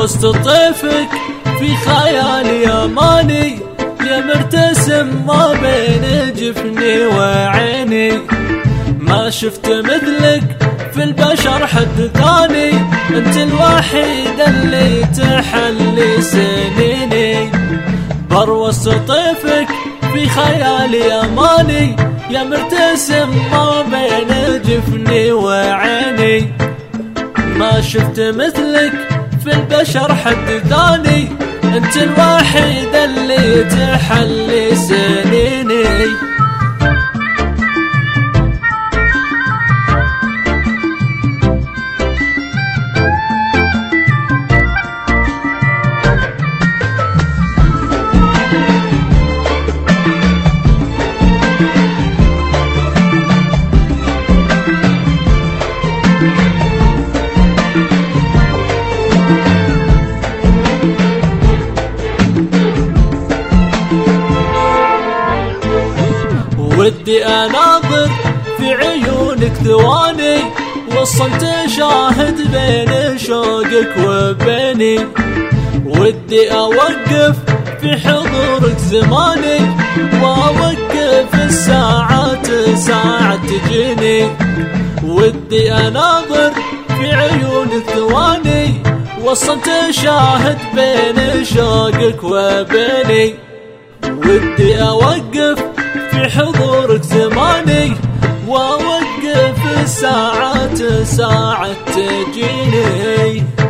وسط طيفك في خيالي اماني، يا مرتسم ما بين جفني وعيني. ما شفت مثلك في البشر حد ثاني، انت الوحيد اللي تحلي سنيني. وسط طيفك في خيالي اماني، يا مرتسم ما بين جفني وعيني. ما شفت مثلك في البشر حد ثاني، انت الوحيد اللي تحلي سنيني. ودي اناظر في عيونك ثواني، وصلت شاهد بين شوقك وبيني. ودي اوقف في حضورك زماني، واوقف الساعات ساعة تجيني. ودي اناظر في عيونك ثواني، وصلت شاهد بين شوقك وبيني. ودي اوقف في حضورك زماني، واوقف الساعات ساعة تجيني.